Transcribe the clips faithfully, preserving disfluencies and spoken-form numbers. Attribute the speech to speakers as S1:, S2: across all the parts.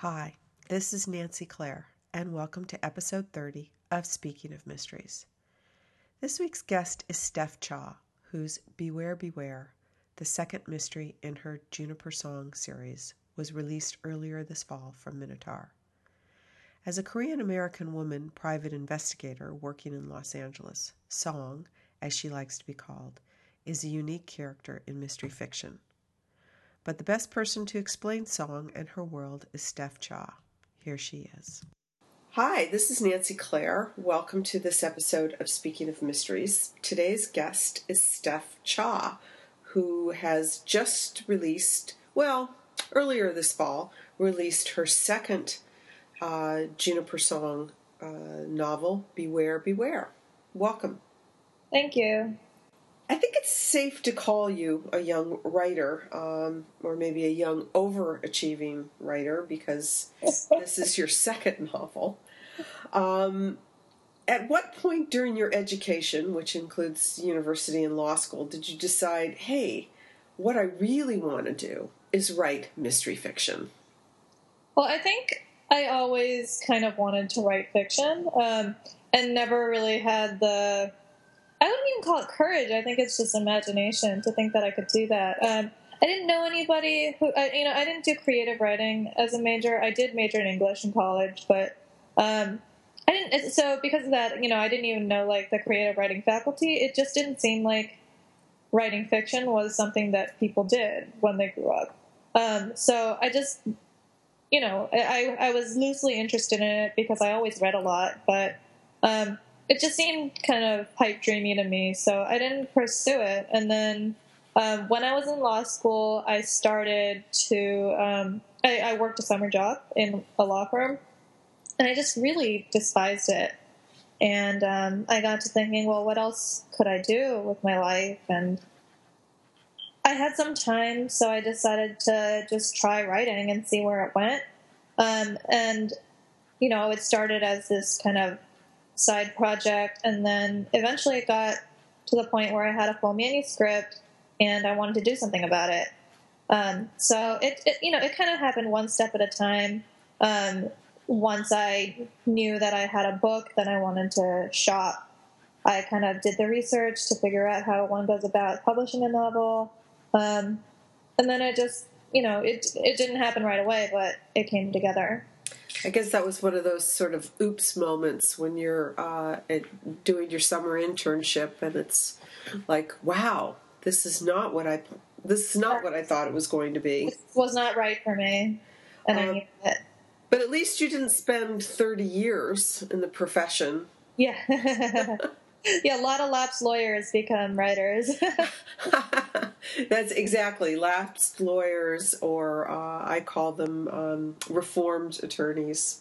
S1: Hi, this is Nancy Clare, and welcome to episode thirty of Speaking of Mysteries. This week's guest is Steph Cha, whose Beware, Beware, the second mystery in her Juniper Song series, was released earlier this fall from Minotaur. As a Korean-American woman private investigator working in Los Angeles, Song, as she likes to be called, is a unique character in mystery fiction. But the best person to explain Song and her world is Steph Cha. Here she is. Hi, this is Nancy Clare. Welcome to this episode of Speaking of Mysteries. Today's guest is Steph Cha, who has just released, well, earlier this fall, released her second uh, Juniper Song uh, novel, Beware, Beware. Welcome.
S2: Thank you.
S1: I think it's safe to call you a young writer, um, or maybe a young overachieving writer, because this is your second novel. Um, at what point during your education, which includes university and law school, did you decide, hey, what I really want to do is write mystery fiction?
S2: Well, I think I always kind of wanted to write fiction, um, and never really had the... I wouldn't even call it courage. I think it's just imagination to think that I could do that. Um, I didn't know anybody who, I, you know, I didn't do creative writing as a major. I did major in English in college, but um, I didn't. So because of that, you know, I didn't even know like the creative writing faculty. It just didn't seem like writing fiction was something that people did when they grew up. Um, so I just, you know, I, I was loosely interested in it because I always read a lot, but. Um, It just seemed kind of pipe dreamy to me, so I didn't pursue it. And then um, when I was in law school, I started to, um, I, I worked a summer job in a law firm, and I just really despised it. And um, I got to thinking, well, what else could I do with my life? And I had some time, so I decided to just try writing and see where it went. Um, and, you know, it started as this kind of side project, and then eventually it got to the point where I had a full manuscript and I wanted to do something about it. Um, so it, it, you know, it kind of happened one step at a time. Um, once I knew that I had a book that I wanted to shop, I kind of did the research to figure out how one goes about publishing a novel. Um, and then it just, you know, it, it didn't happen right away, but it came together.
S1: I guess that was one of those sort of oops moments when you're uh, at doing your summer internship, and it's like, wow, this is not what I this is not what I thought it was going to be.
S2: It was not right for me, and um, I knew it.
S1: But at least you didn't spend thirty years in the profession.
S2: Yeah. Yeah, a lot of lapsed lawyers become writers.
S1: That's exactly, lapsed lawyers, or uh, I call them um, reformed attorneys.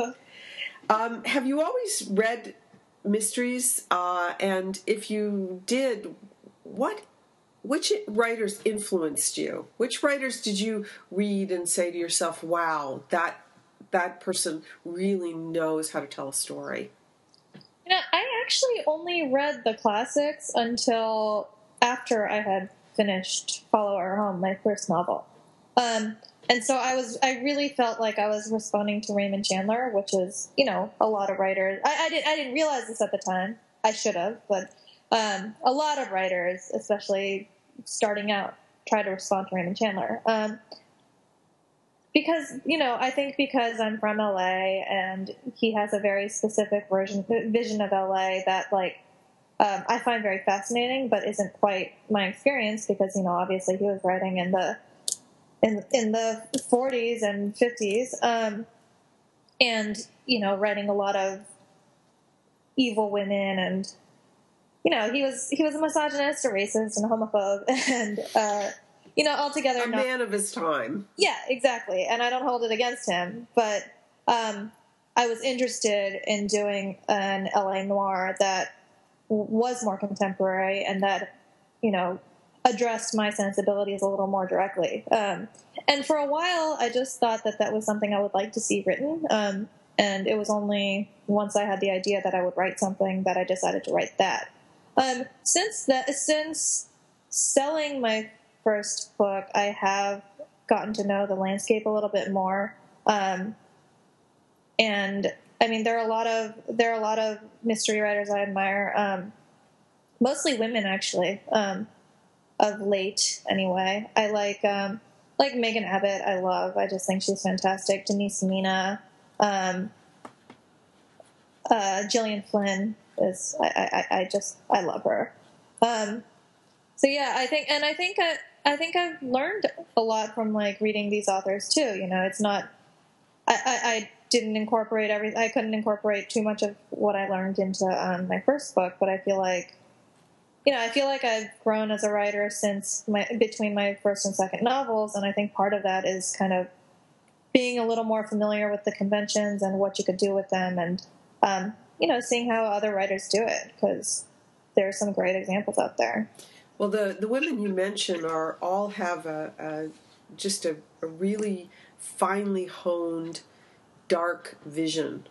S1: um, have you always read mysteries? Uh, and if you did, what, which writers influenced you? Which writers did you read and say to yourself, wow, that that person really knows how to tell a story?
S2: You know, I actually only read the classics until after I had finished Follow Her Home, my first novel. Um, and so I was, I really felt like I was responding to Raymond Chandler, which is, you know, a lot of writers. I, I, did, I didn't realize this at the time. I should have, but um, a lot of writers, especially starting out, try to respond to Raymond Chandler. Um, Because, you know, I think because I'm from L A and he has a very specific version, vision of L A that, like, um, I find very fascinating, but isn't quite my experience because, you know, obviously he was writing in the in in the forties and fifties, um, and, you know, writing a lot of evil women, and, you know, he was he was a misogynist, a racist, and a homophobe, and uh, you know, altogether...
S1: A man of his time.
S2: Yeah, exactly. And I don't hold it against him. But um, I was interested in doing an L A noir that w- was more contemporary and that, you know, addressed my sensibilities a little more directly. Um, and for a while, I just thought that that was something I would like to see written. Um, and it was only once I had the idea that I would write something that I decided to write that. Um, since that, since selling my first book, I have gotten to know the landscape a little bit more. Um, and I mean, there are a lot of there are a lot of mystery writers I admire, um, mostly women actually, um, of late anyway. I like um, like Megan Abbott. I love. I just think she's fantastic. Denise Mina, um, uh, Gillian Flynn is. I, I, I just I love her. Um, so yeah, I think, and I think I, I think I've learned a lot from like reading these authors too. You know, it's not. I, I, I didn't incorporate every. I couldn't incorporate too much of what I learned into um, my first book, but I feel like, you know, I feel like I've grown as a writer since my between my first and second novels, and I think part of that is kind of being a little more familiar with the conventions and what you could do with them, and um, you know, seeing how other writers do it, because there are some great examples out there.
S1: Well, the, the women you mention are all have a, a just a, a really finely honed, dark vision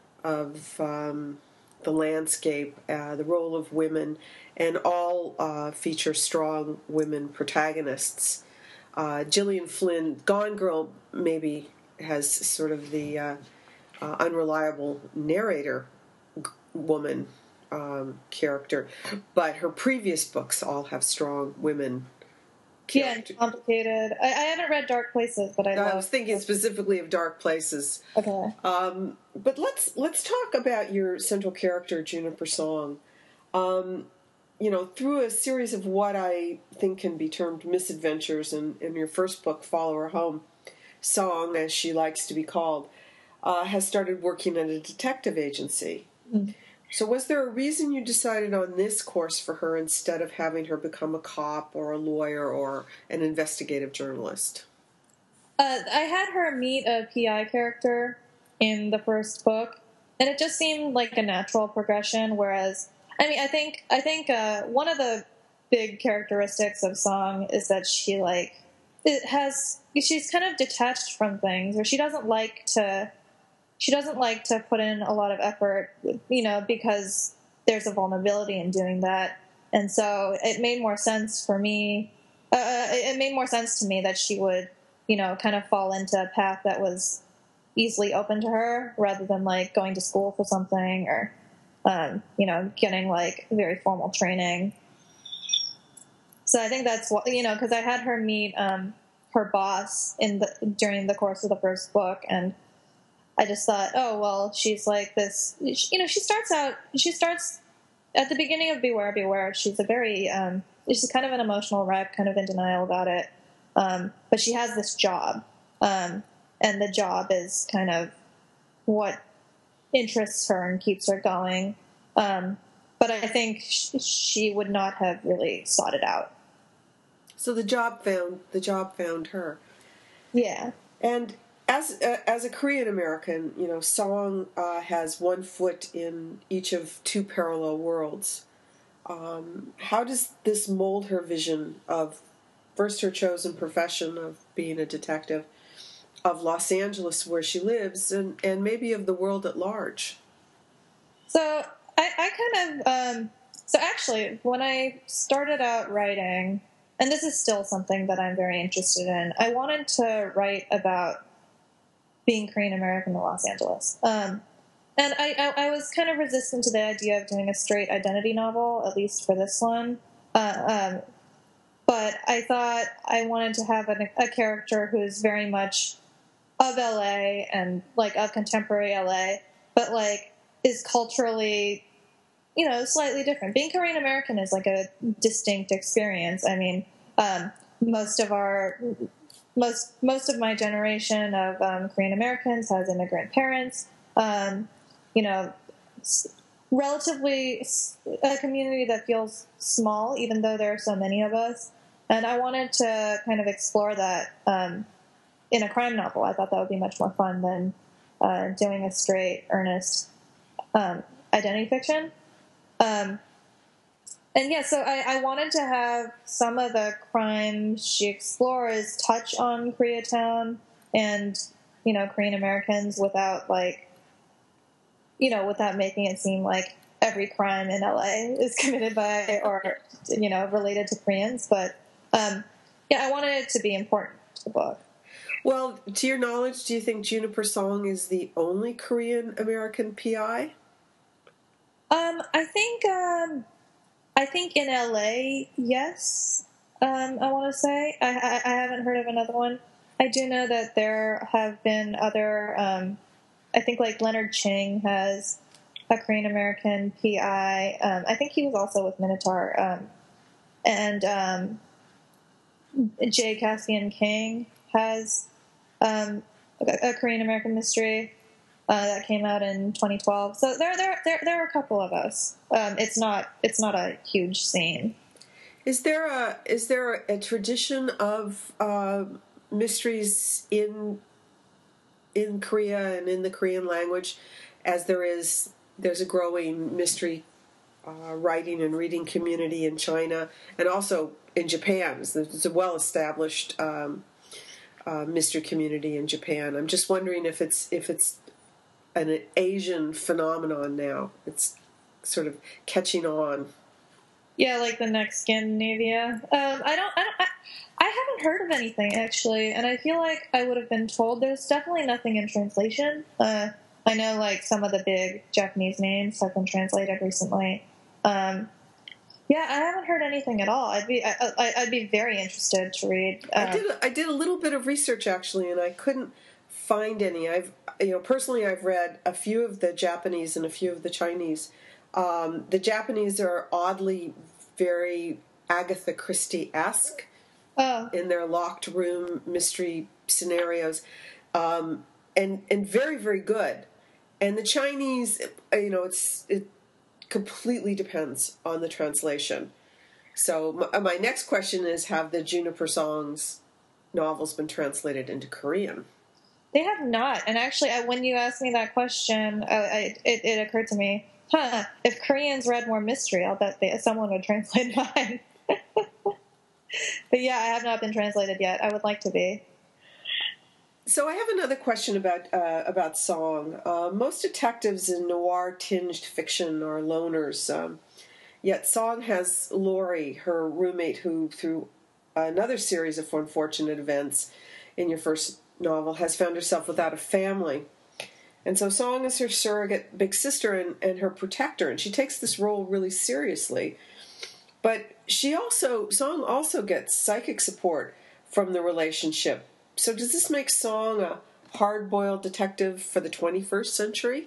S1: of um, the landscape, uh, the role of women, and all uh, feature strong women protagonists. Uh, Gillian Flynn, Gone Girl, maybe has sort of the uh, uh, unreliable narrator g- woman um, character, but her previous books all have strong women characters.
S2: Yeah, complicated. I, I haven't read Dark Places, but I,
S1: I
S2: love
S1: was thinking specifically of Dark Places.
S2: Okay.
S1: Um, but let's let's talk about your central character, Juniper Song. Um, you know, through a series of what I think can be termed misadventures, in, in your first book, Follow Her Home, Song, as she likes to be called, uh, has started working at a detective agency. Mm. So was there a reason you decided on this course for her instead of having her become a cop or a lawyer or an investigative journalist?
S2: Uh, I had her meet a P I character in the first book, and it just seemed like a natural progression, whereas, I mean, I think I think uh, one of the big characteristics of Song is that she, like, it has, she's kind of detached from things, or she doesn't like to... She doesn't like to put in a lot of effort, you know, because there's a vulnerability in doing that. And so it made more sense for me. Uh, it made more sense to me that she would, you know, kind of fall into a path that was easily open to her, rather than like going to school for something or, um, you know, getting like very formal training. So I think that's what, you know, because I had her meet um, her boss in the during the course of the first book, and I just thought, oh, well, she's like this, you know, she starts out, she starts at the beginning of Beware, Beware. She's a very, um, she's kind of an emotional wreck, kind of in denial about it. Um, but she has this job. Um, and the job is kind of what interests her and keeps her going. Um, but I think sh- she would not have really sought it out.
S1: So the job found, the job found her.
S2: Yeah.
S1: And As uh, as a Korean American, you know, Song uh, has one foot in each of two parallel worlds. Um, how does this mold her vision of, first, her chosen profession of being a detective, of Los Angeles where she lives, and, and maybe of the world at large?
S2: So I, I kind of um, so actually when I started out writing, and this is still something that I'm very interested in, I wanted to write about being Korean American in Los Angeles. Um, and I, I, I was kind of resistant to the idea of doing a straight identity novel, at least for this one. Uh, um, but I thought I wanted to have a, a character who's very much of L A and like of contemporary L A, but like is culturally, you know, slightly different. Being Korean American is like a distinct experience. I mean, um, most of our Most most of my generation of um, Korean Americans has immigrant parents. Um, you know, relatively a community that feels small, even though there are so many of us. And I wanted to kind of explore that um, in a crime novel. I thought that would be much more fun than uh, doing a straight, earnest um, identity fiction. Um, And yeah, so I, I wanted to have some of the crimes she explores touch on Koreatown and, you know, Korean Americans without, like, you know, without making it seem like every crime in L A is committed by or, you know, related to Koreans. But, um, yeah, I wanted it to be important to the book.
S1: Well, to your knowledge, do you think Juniper Song is the only Korean American P I?
S2: Um, I think um, I think in L A, yes. Um, I want to say I, I I haven't heard of another one. I do know that there have been other. Um, I think like Leonard Ching has a Korean American P I. Um, I think he was also with Minotaur. Um, and um, J. Cassian King has um, a, a Korean American mystery uh, that came out in twenty twelve. So there, there, there, there are a couple of us. Um, it's not, it's not a huge scene.
S1: Is there a is there a, a tradition of uh, mysteries in in Korea and in the Korean language, as there is there's a growing mystery uh, writing and reading community in China and also in Japan? There's a well-established um, uh, mystery community in Japan. I'm just wondering if it's if it's an Asian phenomenon now. It's sort of catching on.
S2: Yeah, like the next Scandinavia. Um, I don't, I don't, I, I haven't heard of anything actually, and I feel like I would have been told. There's definitely nothing in translation. Uh, I know like some of the big Japanese names have been translated recently. Um, yeah, I haven't heard anything at all. I'd be, I, I, I'd be very interested to read. Uh,
S1: I did, I did a little bit of research actually, and I couldn't find any. I've, you know, personally, I've read a few of the Japanese and a few of the Chinese. Um, the Japanese are oddly very Agatha Christie-esque
S2: oh.
S1: in their locked room mystery scenarios, um, and and very very good. And the Chinese, you know, it's it completely depends on the translation. So my, my next question is: have the Juniper Songs novels been translated into Korean?
S2: They have not. And actually, I, when you asked me that question, I, I, it, it occurred to me. Huh, if Koreans read more mystery, I'll bet they, someone would translate mine. But yeah, I have not been translated yet. I would like to be.
S1: So I have another question about uh, about Song. Uh, most detectives in noir-tinged fiction are loners, um, yet Song has Lori, her roommate, who, through another series of unfortunate events in your first novel, has found herself without a family. And so Song is her surrogate big sister and, and her protector, and she takes this role really seriously. But she also, Song also gets psychic support from the relationship. So does this make Song a hard-boiled detective for the twenty-first century?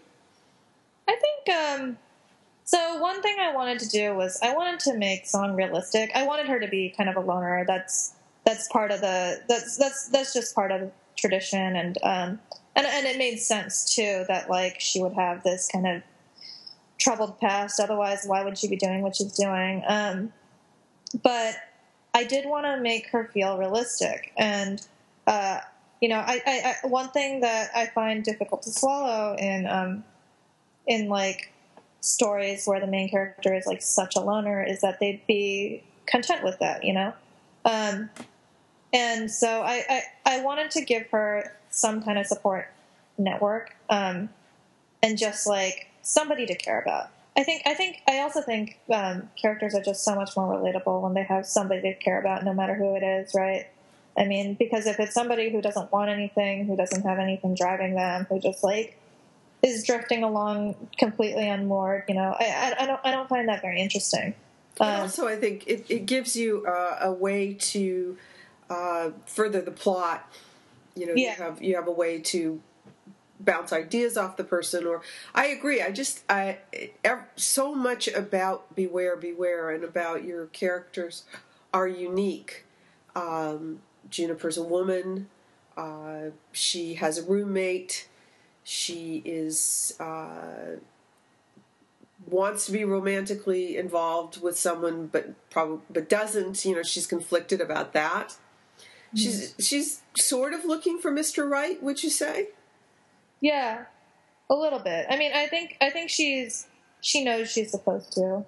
S2: I think, um, so one thing I wanted to do was I wanted to make Song realistic. I wanted her to be kind of a loner. That's, that's part of the, that's, that's, that's just part of tradition, and, um, And, and it made sense, too, that, like, she would have this kind of troubled past. Otherwise, why would she be doing what she's doing? Um, but I did want to make her feel realistic. And, uh, you know, I, I, I, one thing that I find difficult to swallow in, um, in, like, stories where the main character is, like, such a loner is that they'd be content with that, you know? Um, and so I, I, I wanted to give her some kind of support network, um, and just like somebody to care about. I think, I think, I also think, um, characters are just so much more relatable when they have somebody to care about, no matter who it is, right? I mean, because if it's somebody who doesn't want anything, who doesn't have anything driving them, who just like is drifting along completely unmoored, you know, I, I, I don't, I don't find that very interesting.
S1: Um, and also, I think it, it gives you uh, a way to uh, further the plot. You know, yeah. you have you have a way to bounce ideas off the person. Or I agree. I just I so much about Beware, Beware, and about your characters are unique. Um, Juniper's a woman. Uh, she has a roommate. She is uh, wants to be romantically involved with someone, but probably but doesn't. You know, she's conflicted about that. She's she's sort of looking for Mister Right, would you say?
S2: Yeah, a little bit. I mean, I think I think she's she knows she's supposed to.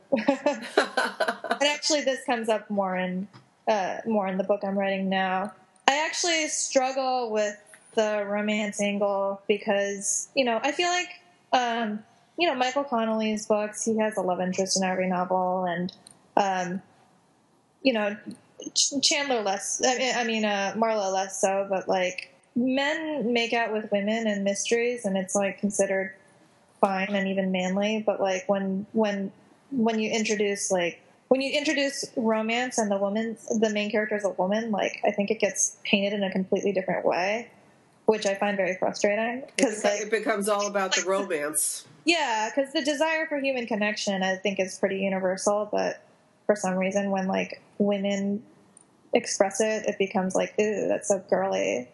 S2: And actually, this comes up more in uh, more in the book I'm writing now. I actually struggle with the romance angle because you know I feel like um, you know Michael Connelly's books. He has a love interest in every novel, and um, you know. Chandler less, I mean, I mean uh, Marla less so, but like men make out with women in mysteries, and it's like considered fine and even manly. But like when when when you introduce like when you introduce romance and the woman, the main character is a woman, like I think it gets painted in a completely different way, which I find very frustrating.
S1: Because like, it becomes all about the romance.
S2: Yeah, because the desire for human connection, I think, is pretty universal. But for some reason, when like women express it, it becomes like, ooh, that's so girly.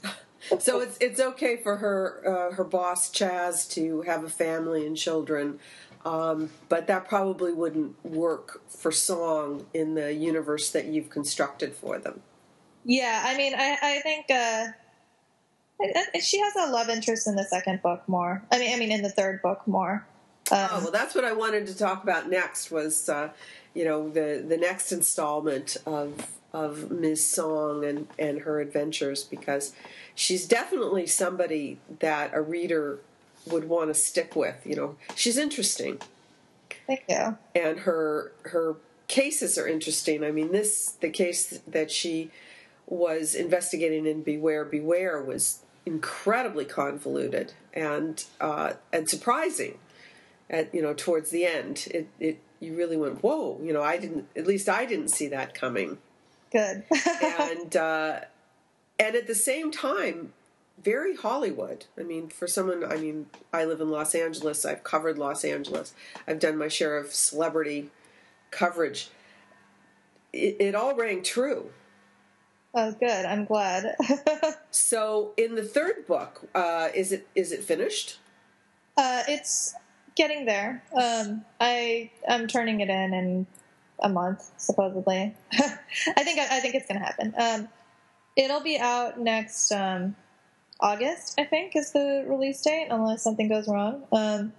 S1: So it's it's okay for her uh, her boss Chaz to have a family and children, um, but that probably wouldn't work for Song in the universe that you've constructed for them.
S2: Yeah, I mean, I I think uh, I, I, she has a love interest in the second book more. I mean, I mean, in the third book more. Um,
S1: oh well, that's what I wanted to talk about next. Was uh, you know the the next installment of. of Miz Song and, and her adventures, because she's definitely somebody that a reader would want to stick with. You know, she's interesting.
S2: Thank you.
S1: And her her cases are interesting. I mean, this the case that she was investigating in Beware, Beware was incredibly convoluted and uh, and surprising. At you know towards the end, it it you really went, whoa. You know, I didn't. At least I didn't see that coming.
S2: Good.
S1: and uh, and at the same time, very Hollywood. I mean, for someone, I mean, I live in Los Angeles. I've covered Los Angeles. I've done my share of celebrity coverage. It, it all rang true.
S2: Oh, good. I'm glad.
S1: So, in the third book, uh, is it is it finished?
S2: Uh, it's getting there. Um, I I'm turning it in and. A month, supposedly. I think I think it's going to happen. Um, it'll be out next um, August, I think, is the release date, unless something goes wrong. Um,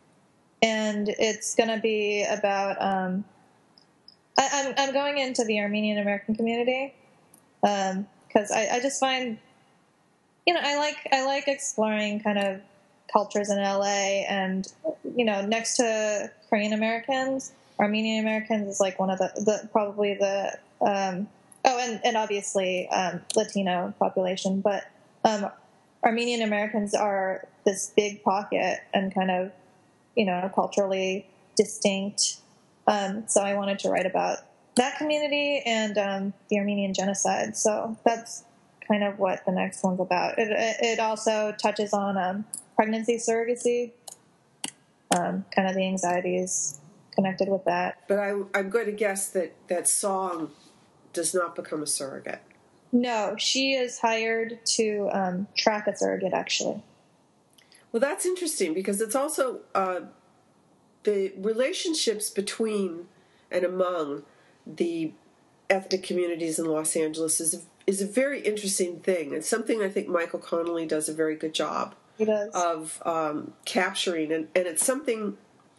S2: and it's going to be about. Um, I, I'm I'm going into the Armenian American community because um, I, I just find, you know, I like I like exploring kind of cultures in L A, and you know, next to Korean Americans. Armenian Americans is like one of the, the probably the um, oh and, and obviously um, Latino population, but um, Armenian Americans are this big pocket and kind of you know culturally distinct. Um, so I wanted to write about that community and um, the Armenian genocide. So that's kind of what the next one's about. It, it also touches on um, pregnancy surrogacy, um, kind of the anxieties connected with that.
S1: But I, I'm going to guess that that Song does not become a surrogate.
S2: No, she is hired to um, track a surrogate, actually.
S1: Well, that's interesting because it's also uh, the relationships between and among the ethnic communities in Los Angeles is a, is a very interesting thing. It's something I think Michael Connelly does a very good job
S2: he does.
S1: of um, capturing, and, and it's something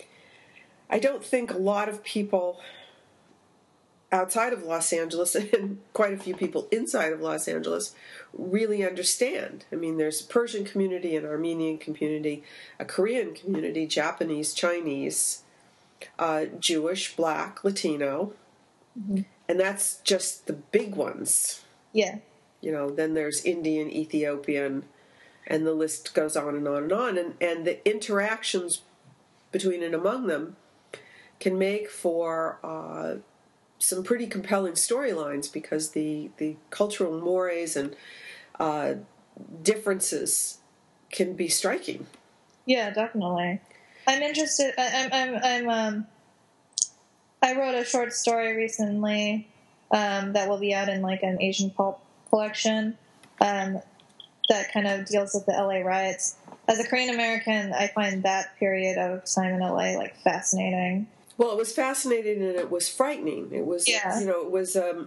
S1: I don't think a lot of people outside of Los Angeles and quite a few people inside of Los Angeles really understand. I mean, there's a Persian community, an Armenian community, a Korean community, Japanese, Chinese, uh, Jewish, Black, Latino, mm-hmm. and that's just the big ones.
S2: Yeah.
S1: You know, then there's Indian, Ethiopian, and the list goes on and on and on. And, and the interactions between and among them can make for uh, some pretty compelling storylines because the, the cultural mores and uh, differences can be striking.
S2: Yeah, definitely. I'm interested. I, I'm. I'm. I'm. Um, I wrote a short story recently um, that will be out in like an Asian pulp collection um, that kind of deals with the L A riots. As a Korean American, I find that period of time in L A like fascinating.
S1: Well, it was fascinating and it was frightening. It was,
S2: yeah.
S1: you know, it was, um,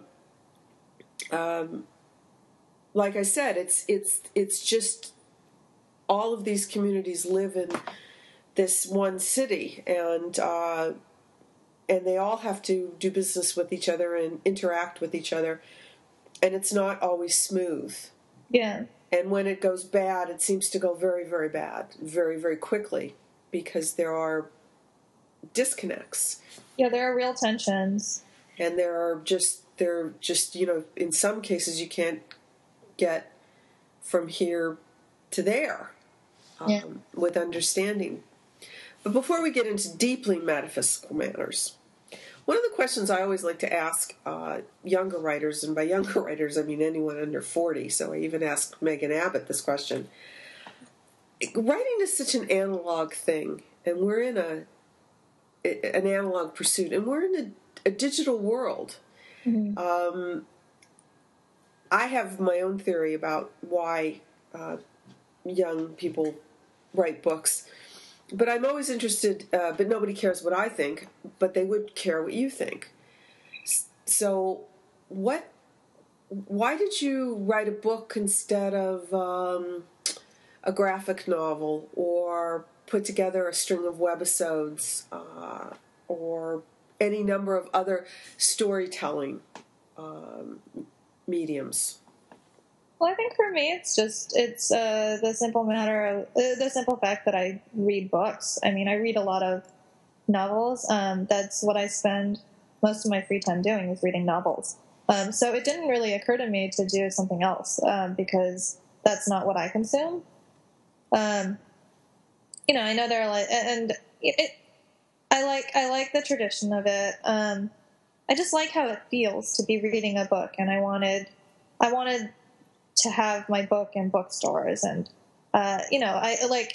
S1: um, like I said, it's it's it's just all of these communities live in this one city, and uh, and they all have to do business with each other and interact with each other, and it's not always smooth.
S2: Yeah.
S1: And when it goes bad, it seems to go very, very bad, very, very quickly, because there are disconnects.
S2: Yeah, there are real tensions.
S1: And there are just, there are just, you know, in some cases you can't get from here to there um,
S2: Yeah.
S1: with understanding. But before we get into deeply metaphysical matters, one of the questions I always like to ask uh, younger writers, and by younger writers I mean anyone under forty, so I even asked Megan Abbott this question. Writing is such an analog thing, and we're in a an analog pursuit, and we're in a, a digital world.
S2: Mm-hmm.
S1: Um, I have my own theory about why uh, young people write books, but I'm always interested, uh, but nobody cares what I think, but they would care what you think. So what, why did you write a book instead of um, a graphic novel, or put together a string of webisodes, uh, or any number of other storytelling um, mediums?
S2: Well, I think for me, it's just it's uh, the simple matter of uh, the simple fact that I read books. I mean, I read a lot of novels. Um, that's what I spend most of my free time doing, is reading novels. Um, so it didn't really occur to me to do something else um, because that's not what I consume. Um, you know, I know there are like, and it, it, I like I like the tradition of it. Um, I just like how it feels to be reading a book, and I wanted I wanted. to have my book in bookstores, and uh, you know, I like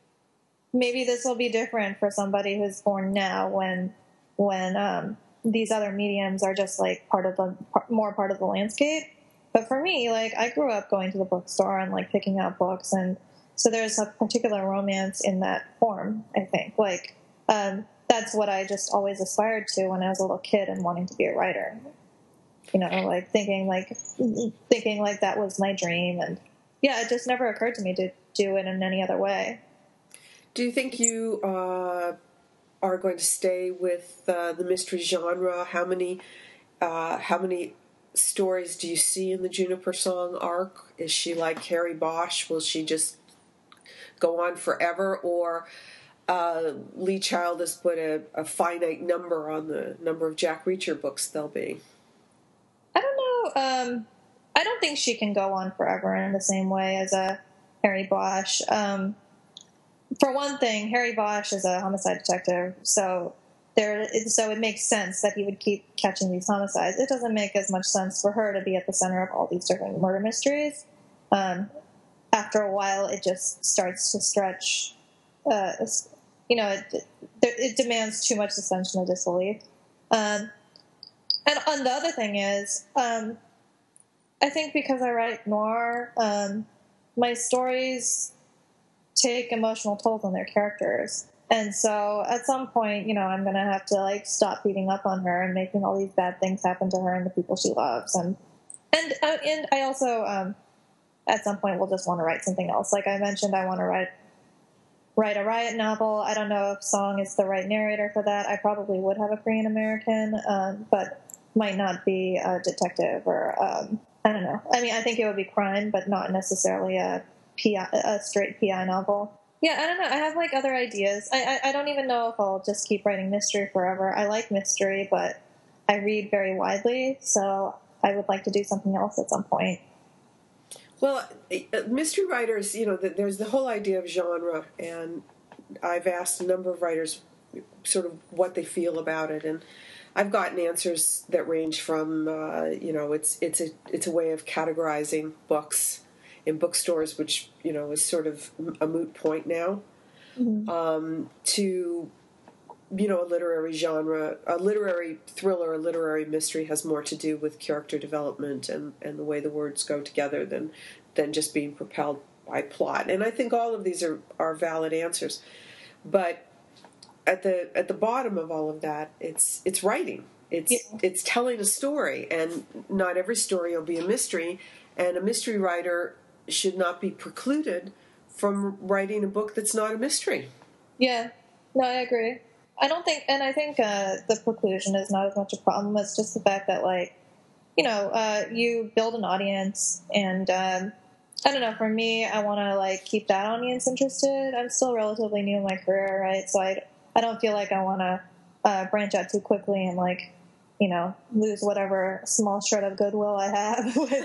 S2: maybe this will be different for somebody who's born now, when when um, these other mediums are just like part of the more part of the landscape. But for me, like I grew up going to the bookstore and like picking out books, and so there's a particular romance in that form. I think like um, that's what I just always aspired to when I was a little kid and wanting to be a writer. You know, like thinking like thinking like that was my dream, and yeah, it just never occurred to me to do it in any other way.
S1: Do you think you uh, are going to stay with uh, the mystery genre? How many uh, how many stories do you see in the Juniper Song arc? Is she like Harry Bosch? Will she just go on forever, or uh, Lee Child has put a, a finite number on the number of Jack Reacher books there'll be?
S2: I don't know. Um, I don't think she can go on forever in the same way as a Harry Bosch. Um, for one thing, Harry Bosch is a homicide detective, so there, so it makes sense that he would keep catching these homicides. It doesn't make as much sense for her to be at the center of all these different murder mysteries. Um, after a while, it just starts to stretch. Uh, you know, it, it, it demands too much suspension of disbelief. Um, And, and the other thing is, um, I think because I write noir, um, my stories take emotional tolls on their characters. And so at some point, you know, I'm going to have to, like, stop beating up on her and making all these bad things happen to her and the people she loves. And and, uh, and I also, um, at some point, will just want to write something else. Like I mentioned, I want to write write a riot novel. I don't know if Song is the right narrator for that. I probably would have a Korean American, um, but might not be a detective or um, I don't know. I mean, I think it would be crime, but not necessarily a P I, a straight P I novel. Yeah, I don't know. I have like other ideas. I, I I don't even know if I'll just keep writing mystery forever. I like mystery, but I read very widely, so I would like to do something else at some point.
S1: Well, mystery writers, you know, there's the whole idea of genre, and I've asked a number of writers sort of what they feel about it, and I've gotten answers that range from, uh, you know, it's it's a it's a way of categorizing books in bookstores, which, you know, is sort of a moot point now, mm-hmm. um, to, you know, a literary genre, a literary thriller, a literary mystery has more to do with character development and, and the way the words go together than than just being propelled by plot. And I think all of these are, are valid answers. But at the at the bottom of all of that, it's it's writing. It's yeah. it's telling a story, and not every story will be a mystery, and a mystery writer should not be precluded from writing a book that's not a mystery.
S2: Yeah. No, I agree. I don't think, and I think uh, the preclusion is not as much a problem as just the fact that, like, you know, uh, you build an audience, and um, I don't know, for me, I want to, like, keep that audience interested. I'm still relatively new in my career, right? So I, I don't feel like I want to uh, branch out too quickly and, like, you know, lose whatever small shred of goodwill I have with,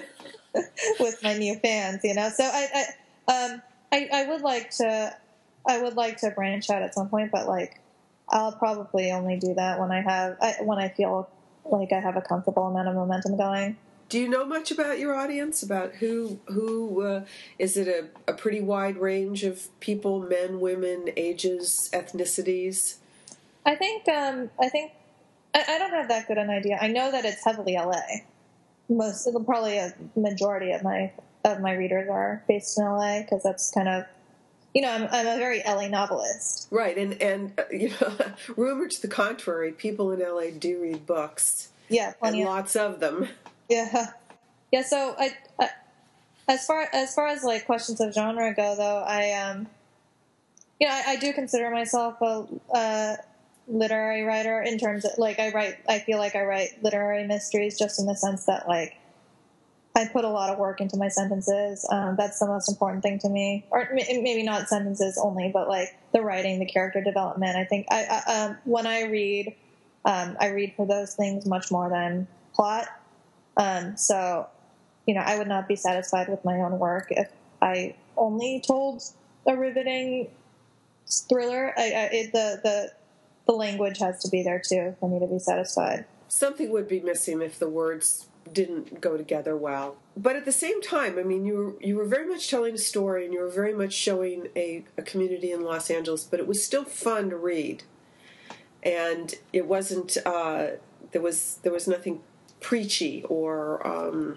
S2: with my new fans, you know. So I, I, um, I, I would like to, I would like to branch out at some point, but like, I'll probably only do that when I have, I, when I feel like I have a comfortable amount of momentum going.
S1: Do you know much about your audience? About who, who uh, is it a, a pretty wide range of people, men, women, ages, ethnicities?
S2: I think, um, I think, I, I don't have that good an idea. I know that it's heavily L A. Most, probably a majority of my of my readers are based in L A because that's kind of, you know, I'm I'm a very L A novelist.
S1: Right, and and uh, you know, rumor to the contrary, people in L A do read books.
S2: Yeah, plenty
S1: and
S2: of,
S1: lots of them.
S2: Yeah, yeah. So I, I, as far as far as like questions of genre go, though, I um, you know, I, I do consider myself a, a literary writer in terms of like I write. I feel like I write literary mysteries just in the sense that like I put a lot of work into my sentences. Um, that's the most important thing to me, or maybe not sentences only, but like the writing, the character development. I think I, I um, when I read, um, I read for those things much more than plot. Um, so, you know, I would not be satisfied with my own work if I only told a riveting thriller. I, I, it, the the the language has to be there too for me to be satisfied.
S1: Something would be missing if the words didn't go together well. But at the same time, I mean, you were, you were very much telling a story, and you were very much showing a, a community in Los Angeles, but it was still fun to read. And it wasn't, uh, there was there was nothing preachy or um,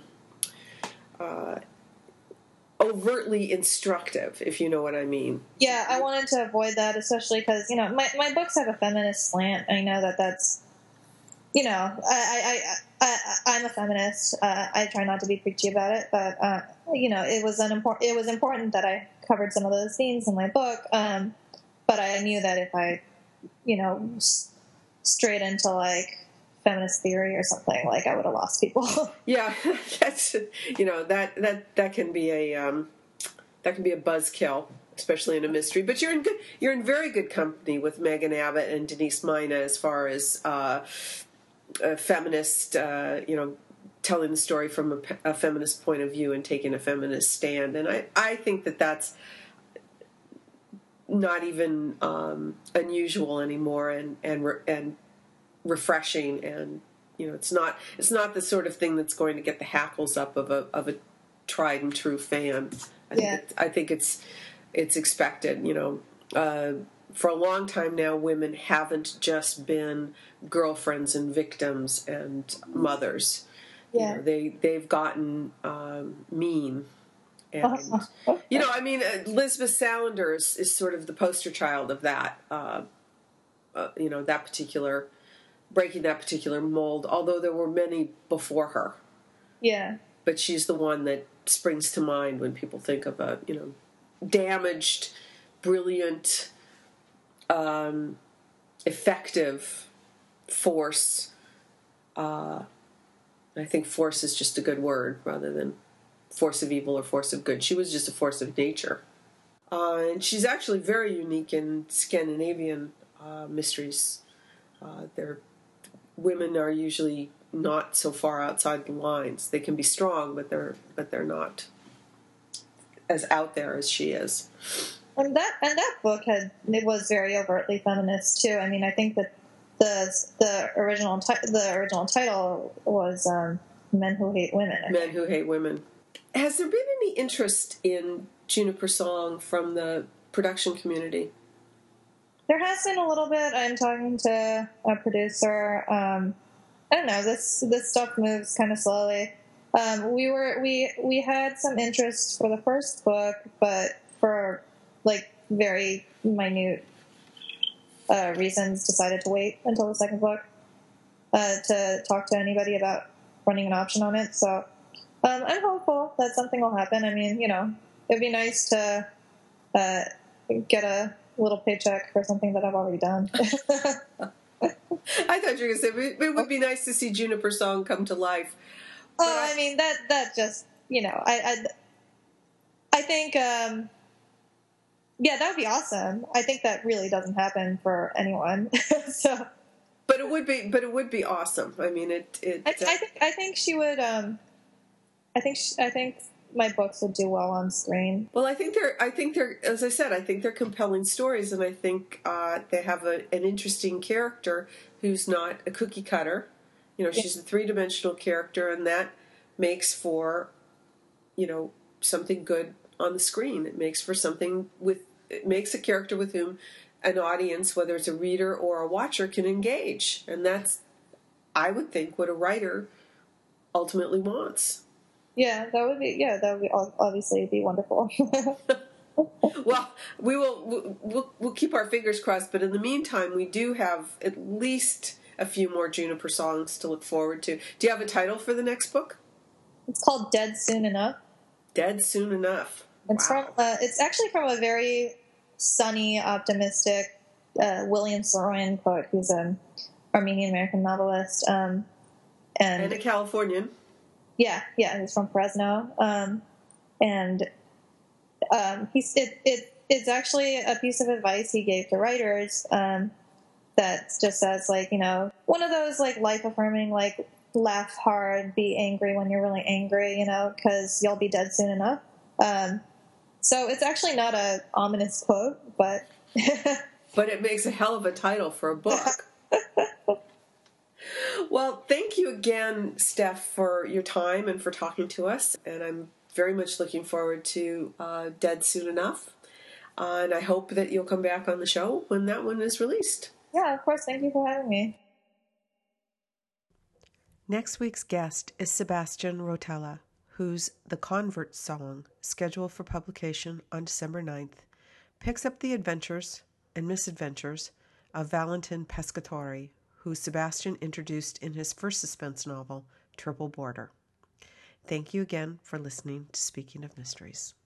S1: uh, overtly instructive, if you know what I mean.
S2: Yeah, I wanted to avoid that, especially because, you know, my, my books have a feminist slant. I know that that's, you know, I, I, I, I, I'm a feminist. Uh, I try not to be preachy about it, but, uh, you know, it was an import- it was important that I covered some of those themes in my book. Um, but I knew that if I, you know, s- straight into, like, feminist theory or something, like I would have lost people.
S1: Yeah, that's, you know, that that that can be a um, that can be a buzzkill, especially in a mystery. But you're in good, you're in very good company with Megan Abbott and Denise Mina as far as uh, a feminist, uh, you know, telling the story from a, a feminist point of view and taking a feminist stand. And I, I think that that's not even um, unusual anymore, and and and refreshing, and you know, it's not it's not the sort of thing that's going to get the hackles up of a of a tried and true fan. I think
S2: Yeah.
S1: it, I think it's it's expected. You know, uh, for a long time now, women haven't just been girlfriends and victims and mothers.
S2: Yeah.
S1: You know, they they've gotten um, mean. And, you know, I mean, Elizabeth Salander is, is sort of the poster child of that, uh, uh, you know, that particular, breaking that particular mold, although there were many before her.
S2: Yeah.
S1: But she's the one that springs to mind when people think of a, you know, damaged, brilliant, um, effective force. Uh, I think force is just a good word rather than force of evil or force of good. She was just a force of nature. Uh, and she's actually very unique in Scandinavian uh, mysteries. Uh, they're, women are usually not so far outside the lines. They can be strong, but they're but they're not as out there as she is.
S2: And that and that book had it was very overtly feminist too. I mean, I think that the the original ti- the original title was um, "Men Who Hate Women." I
S1: Men
S2: think.
S1: Who Hate Women. Has there been any interest in Juniper Song from the production community?
S2: There has been a little bit. I'm talking to a producer. Um, I don't know. This this stuff moves kind of slowly. Um, we were we we had some interest for the first book, but for like very minute uh, reasons, decided to wait until the second book uh, to talk to anybody about running an option on it. So um, I'm hopeful that something will happen. I mean, you know, it'd be nice to uh, get a little paycheck for something that I've already done.
S1: I thought you were going to say it would be nice to see Juniper Song come to life.
S2: Oh, I, I mean that that just you know I I, I think um, yeah, that would be awesome. I think that really doesn't happen for anyone. So,
S1: but it would be but it would be awesome. I mean, it. it
S2: I,
S1: uh,
S2: I think I think she would. Um, I think sh- I think my books would do well on screen.
S1: Well, I think they're, I think they're, as I said, I think they're compelling stories, and I think uh, they have a, an interesting character who's not a cookie cutter. You know, she's a three-dimensional character, and that makes for, you know, something good on the screen. It makes for something with, it makes a character with whom an audience, whether it's a reader or a watcher, can engage. And that's, I would think, what a writer ultimately wants.
S2: Yeah, that would be, yeah, that would be, obviously be wonderful.
S1: Well, we will, we'll, we'll keep our fingers crossed, but in the meantime, we do have at least a few more Juniper songs to look forward to. Do you have a title for the next book?
S2: It's called Dead Soon Enough.
S1: Dead Soon Enough.
S2: It's
S1: Wow.
S2: from, uh, it's actually from a very sunny, optimistic uh, William Saroyan poet, who's an Armenian-American novelist. Um, and,
S1: and a Californian.
S2: Yeah, yeah, he's from Fresno. Um, and um, he's, it, it, it's actually a piece of advice he gave to writers um, that just says, like, you know, one of those, like, life-affirming, like, laugh hard, be angry when you're really angry, you know, because you'll be dead soon enough. Um, so it's actually not a ominous quote, but...
S1: but it makes a hell of a title for a book. Well, thank you again, Steph, for your time and for talking to us. And I'm very much looking forward to uh, Dead Soon Enough. Uh, and I hope that you'll come back on the show when that one is released.
S2: Yeah, of course. Thank you for having me.
S1: Next week's guest is Sebastian Rotella, whose The Convert Song, scheduled for publication on December ninth, picks up the adventures and misadventures of Valentin Pescatore, who Sebastian introduced in his first suspense novel, Triple Border. Thank you again for listening to Speaking of Mysteries.